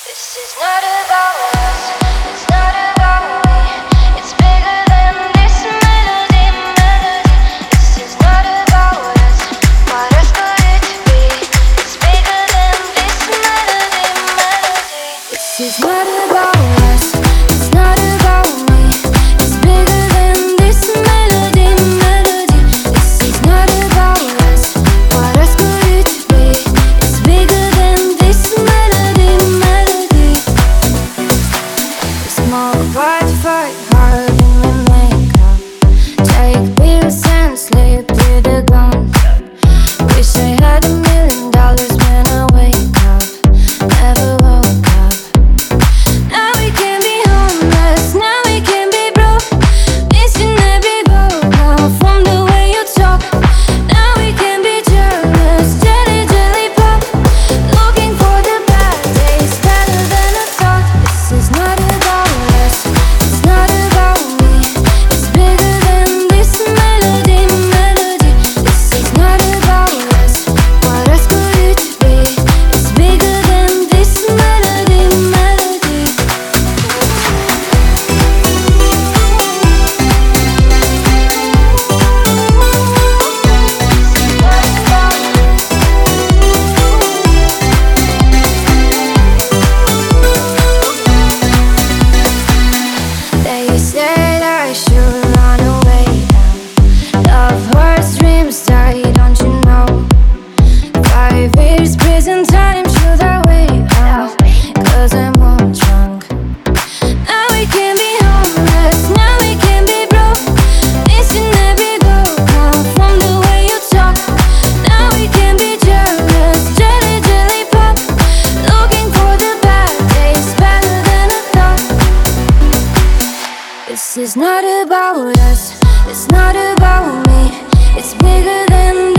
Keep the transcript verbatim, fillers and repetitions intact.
This is not about us, it's not about me. It's bigger than this melody, melody. This is not about us, what else could it be? It's bigger than this melody, melody. This is not about us, it's not about me. It's bigger than this melody, melody. This is not about us, what else could it be? It's bigger than this melody, melody. Smoke white, fight hard when we make up. Take pills and sleep with a gun. Wish I had a million dollars when I wake up. Never woke up. Now we can be homeless, now we can be broke. Missing every vocal from the way you talk. Now we can be jealous, jelly, jelly pop. Looking for the bad days, better than I thought. This is not about us, it's not about me. It's bigger than this melody, melody. This is not about us, what else could it be? It's bigger than this melody, melody. They said I should run away now. Love hurts, dreams die, don't you know? Five years prison time, should I wait out? Cause I'm all drunk. Now we can be homeless, now we can be broke. Missing every vocal from the way you talk. Now we can be jealous, jelly, jelly pop. Looking for the bad days, better than I thought. This is not about us, it's not about me. It's bigger than